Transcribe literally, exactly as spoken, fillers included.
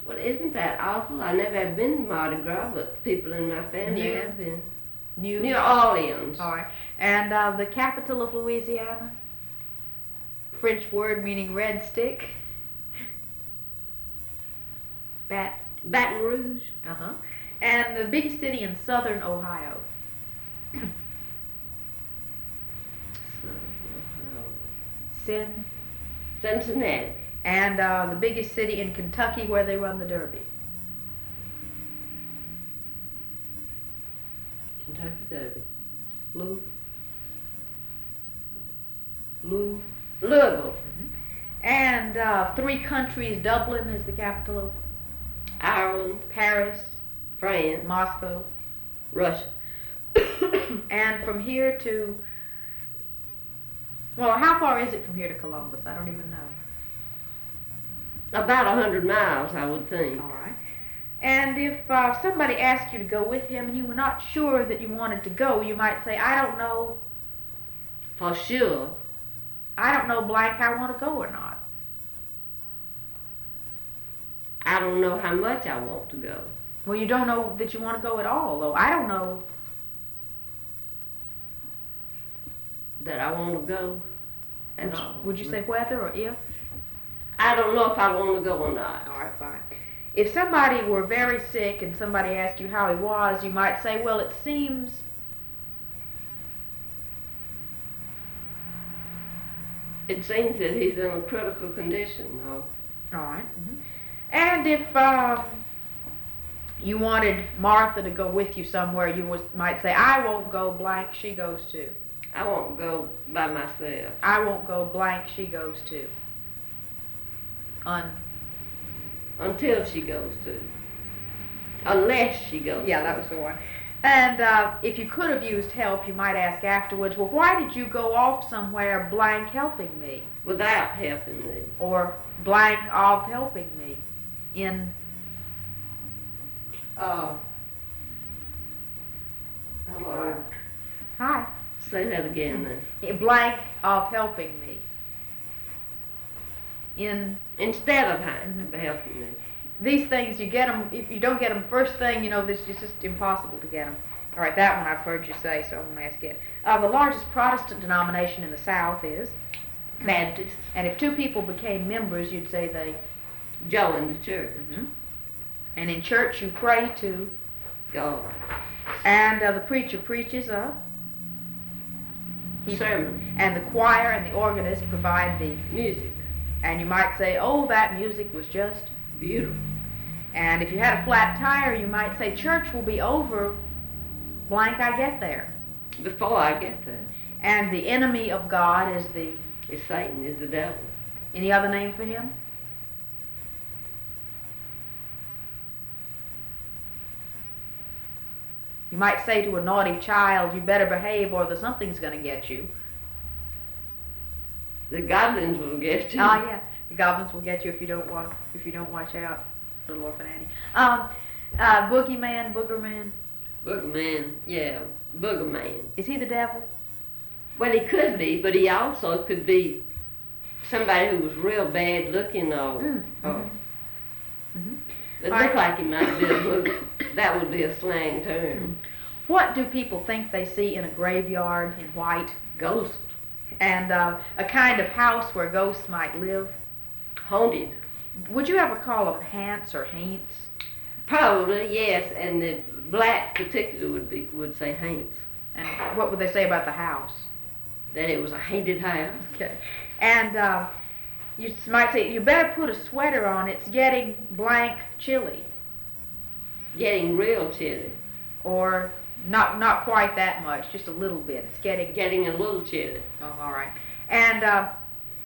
Well, isn't that awful? I never have been to Mardi Gras, but people in my family New, have been. New, New Orleans. All right. And uh, the capital of Louisiana? French word meaning red stick. Bat. Baton Rouge. Uh-huh. And the biggest city in southern Ohio? Sin. Cincinnati. And uh, the biggest city in Kentucky where they run the Derby? Kentucky Derby. Lou. Lou. Louisville. Mm-hmm. And uh, three countries. Dublin is the capital of Ireland. Paris. France. Moscow. Russia. And from here to, well, how far is it from here to Columbus? I don't even know. About a hundred miles, I would think. All right. And if uh, somebody asked you to go with him and you were not sure that you wanted to go, you might say, I don't know. For sure. I don't know blank I want to go or not. I don't know how much I want to go. Well, you don't know that you want to go at all, though. I don't know. That I want to go at Would you, all. would you say whether or if? I don't know if I want to go or not. All right, fine. If somebody were very sick and somebody asked you how he was, you might say, well, it seems It seems that he's in a critical condition, though. All right. Mm-hmm. And if um, you wanted Martha to go with you somewhere, you was, might say, I won't go blank, she goes too. I won't go by myself. I won't go blank, she goes too. Un- Until she goes to. Unless she goes yeah, to. that was the one. And uh, if you could have used help, you might ask afterwards, well, why did you go off somewhere blank helping me? Without helping me. Or blank of helping me in... Oh. Hello. Hi. Say that again then. In blank of helping me. In... Instead of ha- Mhm. helping me. These things, you get them, if you don't get them first thing, you know, this it's just impossible to get them. All right, that one I've heard you say, so I'm going to ask it. Uh, the largest Protestant denomination in the South is? Baptist. And if two people became members, you'd say they... Join the church. Mm-hmm. And in church, you pray to? God. And uh, the preacher preaches a? He, sermon. And the choir and the organist provide the? Music. And you might say, oh, that music was just? Beautiful. And if you had a flat tire, you might say, church will be over blank I get there. Before I get there. And the enemy of God is the? Is Satan, is the devil. Any other name for him? You might say to a naughty child, you better behave or the something's going to get you. The goblins will get you. Ah, yeah. The goblins will get you if you don't watch, if you don't watch out, little orphan Annie. Um, uh, boogeyman, boogerman. Boogeyman, yeah, boogeyman. Is he the devil? Well, he could be, but he also could be somebody who was real bad looking or, Mm, or mm-hmm. Mm-hmm. it All looked right. like he might be a booger. That would be a slang term. What do people think they see in a graveyard in white? Ghost. And uh, a kind of house where ghosts might live? Haunted. Would you ever call them hants or haints? Probably, yes, and the black particular would be would say haints. And what would they say about the house? That it was a haunted house. Okay. And uh, you might say, you better put a sweater on, it's getting blank chilly. Getting real chilly. Or not not quite that much, just a little bit. It's getting... Getting a little chilly. Oh, all right. And uh,